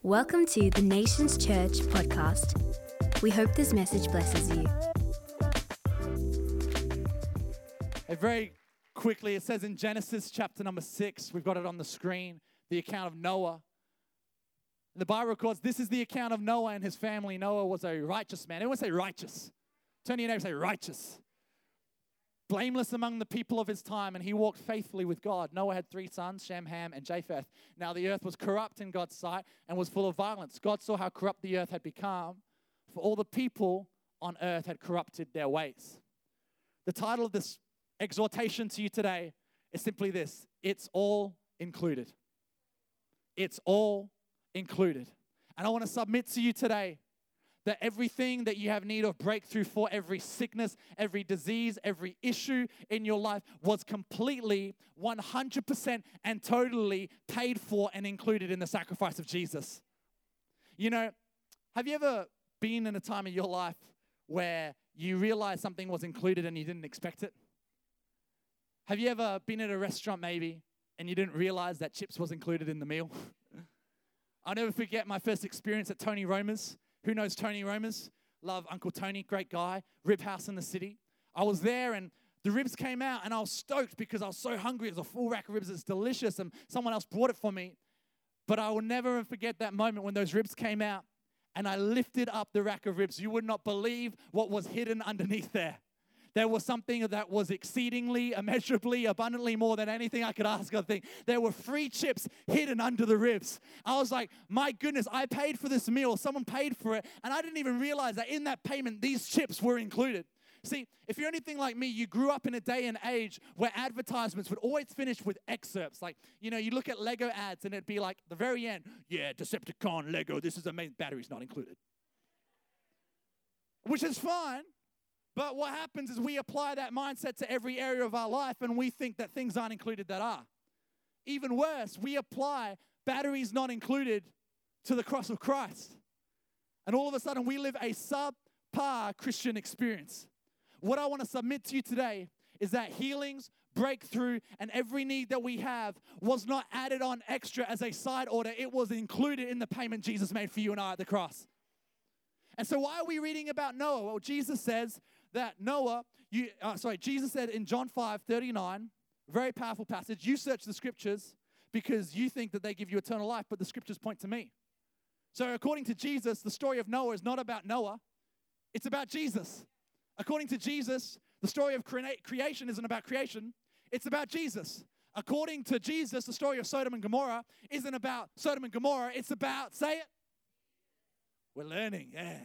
Welcome to the Nations Church podcast. We hope this message blesses you. Very quickly, it says in Genesis chapter number 6, we've got it on the screen, the account of Noah. The Bible records this is the account of Noah and his family. Noah was a righteous man. Everyone say righteous. Turn to your neighbor and say righteous. Blameless among the people of his time, and he walked faithfully with God. Noah had 3 sons, Shem, Ham, and Japheth. Now the earth was corrupt in God's sight and was full of violence. God saw how corrupt the earth had become, for all the people on earth had corrupted their ways. The title of this exhortation to you today is simply this: it's all included. It's all included. And I want to submit to you today that everything that you have need of breakthrough for, every sickness, every disease, every issue in your life was completely, 100% and totally paid for and included in the sacrifice of Jesus. You know, have you ever been in a time in your life where you realized something was included and you didn't expect it? Have you ever been at a restaurant maybe and you didn't realize that chips was included in the meal? I'll never forget my first experience at Tony Roma's. Who knows Tony Roma's? Love Uncle Tony, great guy, rib house in the city. I was there and the ribs came out and I was stoked because I was so hungry. It was a full rack of ribs. It's delicious and someone else brought it for me. But I will never forget that moment when those ribs came out and I lifted up the rack of ribs. You would not believe what was hidden underneath there. There was something that was exceedingly, immeasurably, abundantly more than anything I could ask or think. There were free chips hidden under the ribs. I was like, my goodness, I paid for this meal. Someone paid for it. And I didn't even realize that in that payment, these chips were included. See, if you're anything like me, you grew up in a day and age where advertisements would always finish with excerpts. Like, you know, you look at Lego ads and it'd be like, the very end, yeah, Decepticon, Lego, this is amazing. Batteries not included. Which is fine. But what happens is we apply that mindset to every area of our life and we think that things aren't included that are. Even worse, we apply batteries not included to the cross of Christ. And all of a sudden we live a subpar Christian experience. What I want to submit to you today is that healings, breakthrough, and every need that we have was not added on extra as a side order. It was included in the payment Jesus made for you and I at the cross. And so why are we reading about Noah? Well, Jesus says that Jesus said in John 5:39, very powerful passage, you search the scriptures because you think that they give you eternal life, but the scriptures point to me. So according to Jesus, the story of Noah is not about Noah, it's about Jesus. According to Jesus, the story of creation isn't about creation, it's about Jesus. According to Jesus, the story of Sodom and Gomorrah isn't about Sodom and Gomorrah, it's about, say it. We're learning, yeah.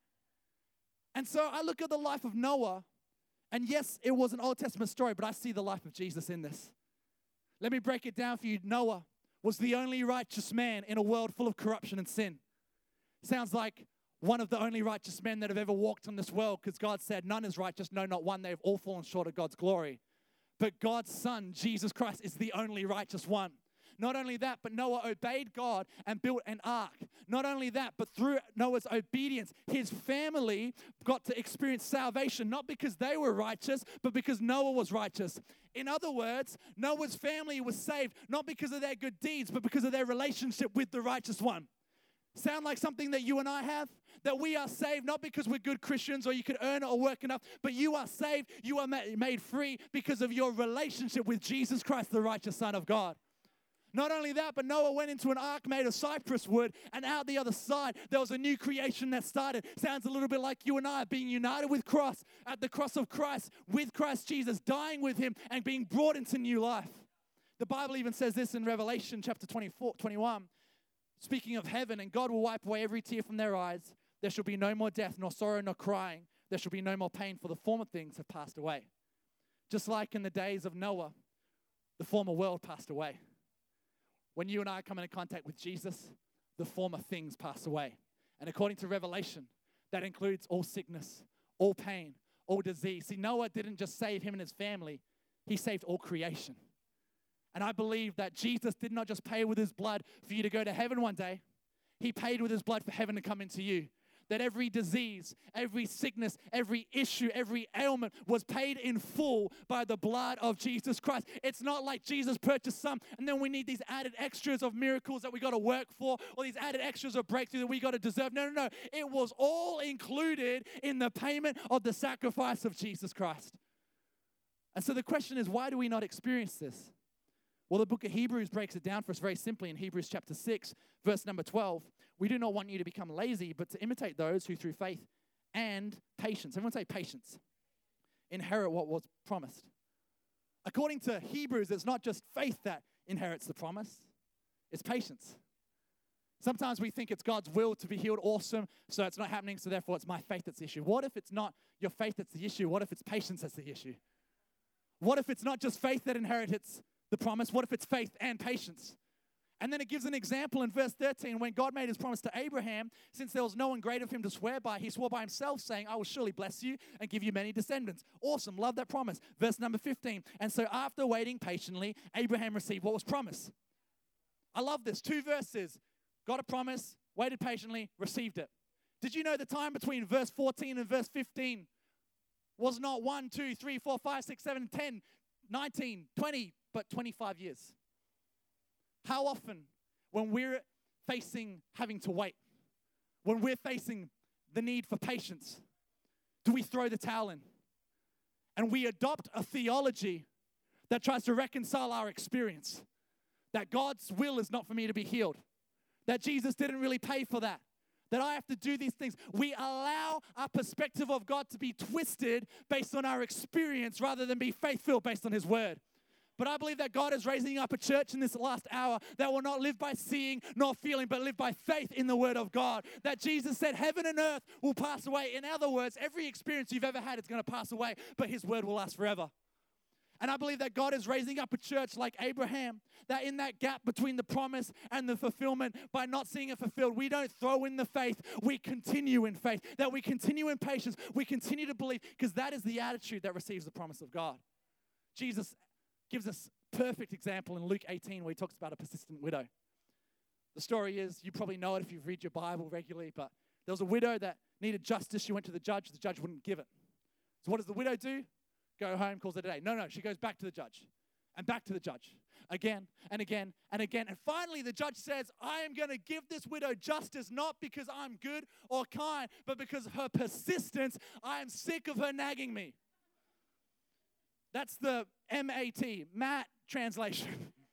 And so I look at the life of Noah, and yes, it was an Old Testament story, but I see the life of Jesus in this. Let me break it down for you. Noah was the only righteous man in a world full of corruption and sin. Sounds like one of the only righteous men that have ever walked on this world, because God said, none is righteous, no, not one. They have all fallen short of God's glory. But God's Son, Jesus Christ, is the only righteous one. Not only that, but Noah obeyed God and built an ark. Not only that, but through Noah's obedience, his family got to experience salvation, not because they were righteous, but because Noah was righteous. In other words, Noah's family was saved, not because of their good deeds, but because of their relationship with the righteous one. Sound like something that you and I have? That we are saved not because we're good Christians or you could earn it or work enough, but you are saved, you are made free because of your relationship with Jesus Christ, the righteous Son of God. Not only that, but Noah went into an ark made of cypress wood, and out the other side, there was a new creation that started. Sounds a little bit like you and I being united with Christ, at the cross of Christ, with Christ Jesus, dying with him, and being brought into new life. The Bible even says this in Revelation chapter 21, speaking of heaven, and God will wipe away every tear from their eyes. There shall be no more death, nor sorrow, nor crying. There shall be no more pain, for the former things have passed away. Just like in the days of Noah, the former world passed away. When you and I come into contact with Jesus, the former things pass away. And according to Revelation, that includes all sickness, all pain, all disease. See, Noah didn't just save him and his family, he saved all creation. And I believe that Jesus did not just pay with his blood for you to go to heaven one day. He paid with his blood for heaven to come into you. that every disease, every sickness, every issue, every ailment was paid in full by the blood of Jesus Christ. It's not like Jesus purchased some and then we need these added extras of miracles that we got to work for or these added extras of breakthrough that we got to deserve. No, no, no. It was all included in the payment of the sacrifice of Jesus Christ. And so the question is, why do we not experience this? Well, the book of Hebrews breaks it down for us very simply in Hebrews chapter 6, verse number 12. We do not want you to become lazy, but to imitate those who through faith and patience, everyone say patience, inherit what was promised. According to Hebrews, it's not just faith that inherits the promise, it's patience. Sometimes we think it's God's will to be healed, awesome, so it's not happening, so therefore it's my faith that's the issue. What if it's not your faith that's the issue? What if it's patience that's the issue? What if it's not just faith that inherits the promise? What if it's faith and patience? And then it gives an example in verse 13. When God made his promise to Abraham, since there was no one greater for him to swear by, he swore by himself, saying, I will surely bless you and give you many descendants. Awesome. Love that promise. Verse number 15. And so after waiting patiently, Abraham received what was promised. I love this. 2 verses. Got a promise, waited patiently, received it. Did you know the time between verse 14 and verse 15 was not 1, 2, 3, 4, 5, 6, 7, 10, 19, 20, but 25 years? How often when we're facing having to wait, when we're facing the need for patience, do we throw the towel in? And we adopt a theology that tries to reconcile our experience, that God's will is not for me to be healed, that Jesus didn't really pay for that, that I have to do these things. We allow our perspective of God to be twisted based on our experience rather than be faith-filled based on his word. But I believe that God is raising up a church in this last hour that will not live by seeing nor feeling, but live by faith in the word of God. That Jesus said heaven and earth will pass away. In other words, every experience you've ever had is going to pass away, but his word will last forever. And I believe that God is raising up a church like Abraham, that in that gap between the promise and the fulfillment, by not seeing it fulfilled, we don't throw in the faith, we continue in faith, that we continue in patience, we continue to believe, because that is the attitude that receives the promise of God. Jesus gives us a perfect example in Luke 18 where he talks about a persistent widow. The story is, you probably know it if you've read your Bible regularly, but there was a widow that needed justice. She went to the judge wouldn't give it. So what does the widow do? Go home, calls it a day. No, she goes back to the judge and back to the judge again and again and again. And finally the judge says, I am going to give this widow justice, not because I'm good or kind, but because of her persistence. I am sick of her nagging me. That's the M-A-T, Matt translation.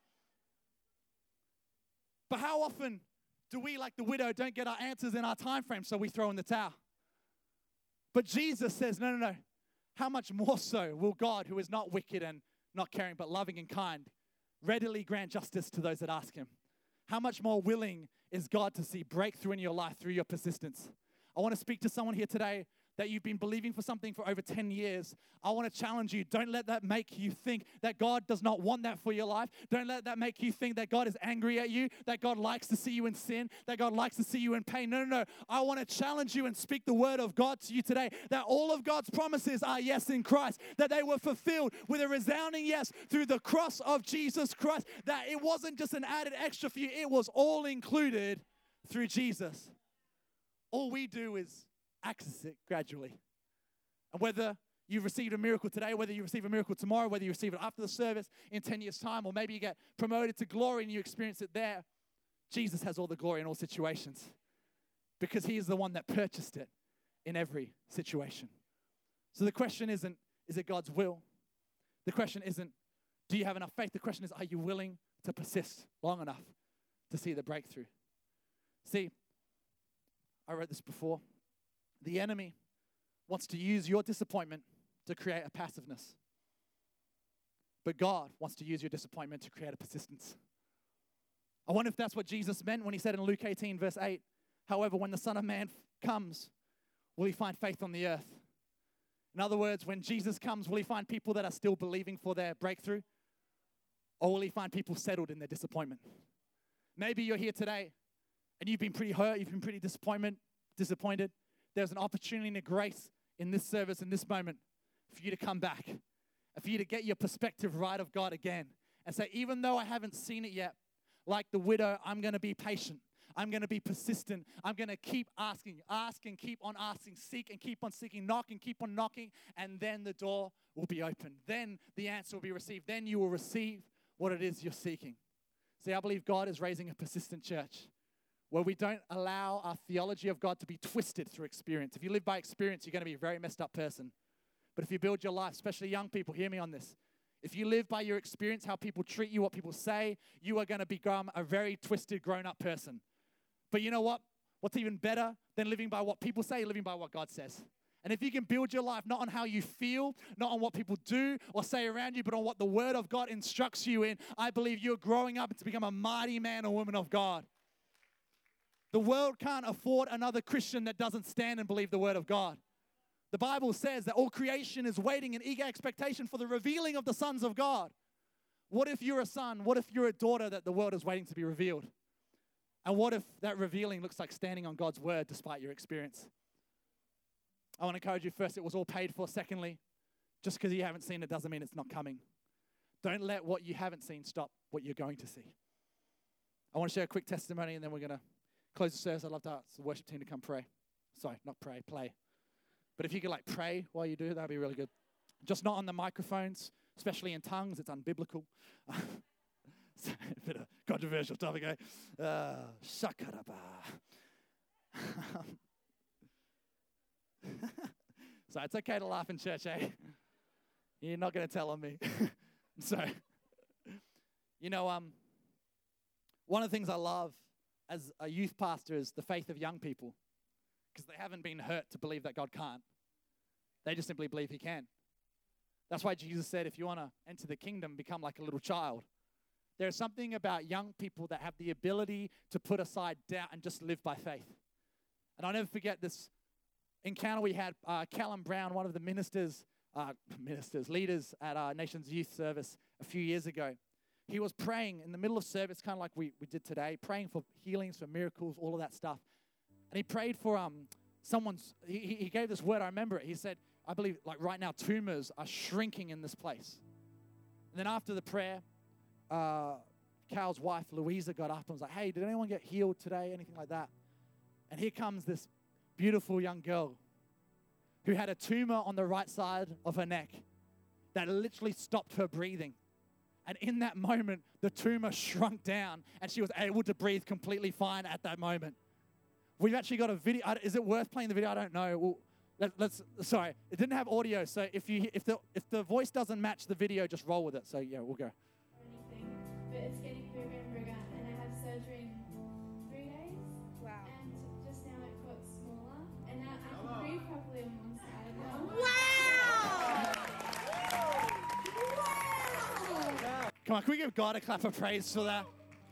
But how often do we, like the widow, don't get our answers in our time frame, so we throw in the towel? But Jesus says, no. How much more so will God, who is not wicked and not caring, but loving and kind, readily grant justice to those that ask him? How much more willing is God to see breakthrough in your life through your persistence? I want to speak to someone here today that you've been believing for something for over 10 years. I want to challenge you. Don't let that make you think that God does not want that for your life. Don't let that make you think that God is angry at you, that God likes to see you in sin, that God likes to see you in pain. No. I want to challenge you and speak the word of God to you today, that all of God's promises are yes in Christ, that they were fulfilled with a resounding yes through the cross of Jesus Christ, that it wasn't just an added extra for you, it was all included through Jesus. All we do is access it gradually. And whether you've received a miracle today, whether you receive a miracle tomorrow, whether you receive it after the service in 10 years' time, or maybe you get promoted to glory and you experience it there, Jesus has all the glory in all situations because he is the one that purchased it in every situation. So the question isn't, is it God's will? The question isn't, do you have enough faith? The question is, are you willing to persist long enough to see the breakthrough? See, I wrote this before. The enemy wants to use your disappointment to create a passiveness. But God wants to use your disappointment to create a persistence. I wonder if that's what Jesus meant when he said in Luke 18, verse 8, however, when the Son of Man comes, will he find faith on the earth? In other words, when Jesus comes, will he find people that are still believing for their breakthrough? Or will he find people settled in their disappointment? Maybe you're here today and you've been pretty hurt, you've been pretty disappointed. There's an opportunity and a grace in this service, in this moment, for you to come back and for you to get your perspective right of God again and say, even though I haven't seen it yet, like the widow, I'm going to be patient. I'm going to be persistent. I'm going to keep asking, ask and keep on asking, seek and keep on seeking, knock and keep on knocking, and then the door will be open. Then the answer will be received. Then you will receive what it is you're seeking. See, I believe God is raising a persistent church where we don't allow our theology of God to be twisted through experience. If you live by experience, you're going to be a very messed up person. But if you build your life, especially young people, hear me on this. If you live by your experience, how people treat you, what people say, you are going to become a very twisted, grown-up person. But you know what? What's even better than living by what people say, living by what God says. And if you can build your life not on how you feel, not on what people do or say around you, but on what the Word of God instructs you in, I believe you're growing up to become a mighty man or woman of God. The world can't afford another Christian that doesn't stand and believe the Word of God. The Bible says that all creation is waiting in eager expectation for the revealing of the sons of God. What if you're a son? What if you're a daughter that the world is waiting to be revealed? And what if that revealing looks like standing on God's word despite your experience? I want to encourage you, first, it was all paid for. Secondly, just because you haven't seen it doesn't mean it's not coming. Don't let what you haven't seen stop what you're going to see. I want to share a quick testimony, and then we're going to close the service. I'd love to ask the worship team to come pray. Sorry, not pray, play. But if you could pray while you do, that would be really good. Just not on the microphones, especially in tongues. It's unbiblical. It's a bit of controversial topic, eh? Shakaraba. So it's okay to laugh in church, eh? You're not going to tell on me. So, one of the things I love as a youth pastor is the faith of young people, because they haven't been hurt to believe that God can't. They just simply believe he can. That's why Jesus said, if you want to enter the kingdom, become like a little child. There's something about young people that have the ability to put aside doubt and just live by faith. And I'll never forget this encounter we had. Callum Brown, one of the leaders at our Nations Youth Service a few years ago. He was praying in the middle of service, kind of like we did today, praying for healings, for miracles, all of that stuff. And he prayed for he gave this word, I remember it. He said, I believe right now tumors are shrinking in this place. And then after the prayer, Cal's wife, Louisa, got up and was like, hey, did anyone get healed today? Anything like that? And here comes this beautiful young girl who had a tumor on the right side of her neck that literally stopped her breathing. And in that moment, the tumor shrunk down and she was able to breathe completely fine at that moment. We've actually got a video. Is it worth playing the video? I don't know. Sorry, it didn't have audio, so if the voice doesn't match the video, just roll with it. So yeah, we'll go. But it's getting bigger and bigger, and I have surgery in 3 days. Wow. And just now it got smaller, and now I can breathe properly on one side. Wow! Come on, can we give God a clap of praise for that?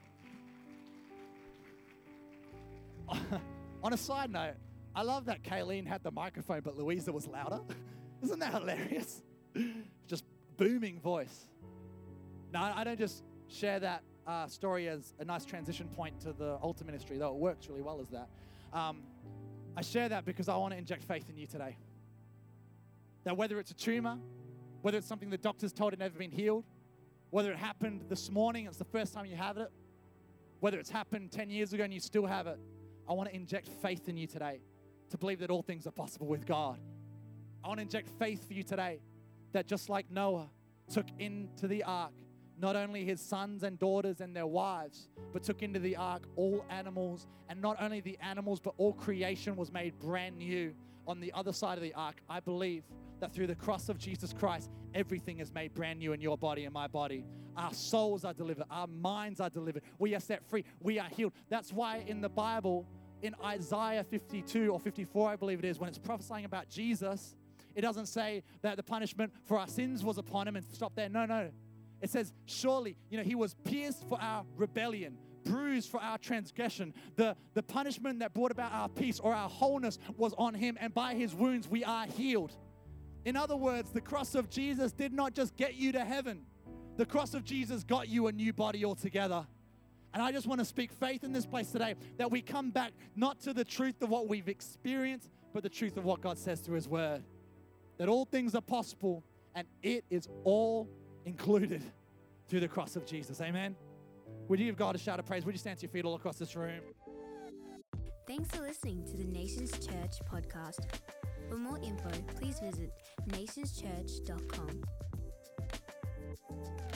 On a side note, I love that Kayleen had the microphone, but Louisa was louder. Isn't that hilarious? Just booming voice. No, I don't just share that story as a nice transition point to the altar ministry, though it works really well as that. I share that because I want to inject faith in you today. That whether it's a tumor, whether it's something the doctors told had never been healed, whether it happened this morning, it's the first time you have it, whether it's happened 10 years ago and you still have it, I want to inject faith in you today to believe that all things are possible with God. I want to inject faith for you today that just like Noah took into the ark not only his sons and daughters and their wives, but took into the ark all animals, and not only the animals, but all creation was made brand new on the other side of the ark. I believe that through the cross of Jesus Christ, everything is made brand new in your body and my body. Our souls are delivered. Our minds are delivered. We are set free. We are healed. That's why in the Bible, in Isaiah 52 or 54, I believe it is, when it's prophesying about Jesus, it doesn't say that the punishment for our sins was upon him and stop there. No. It says, surely, he was pierced for our rebellion, bruised for our transgression. The punishment that brought about our peace or our wholeness was on him, and by his wounds we are healed. In other words, the cross of Jesus did not just get you to heaven. The cross of Jesus got you a new body altogether. And I just want to speak faith in this place today, that we come back not to the truth of what we've experienced, but the truth of what God says through his word. That all things are possible, and it is all included through the cross of Jesus. Amen. Would you give God a shout of praise? Would you stand to your feet all across this room? Thanks for listening to the Nations Church podcast. For more info, please visit nationschurch.com.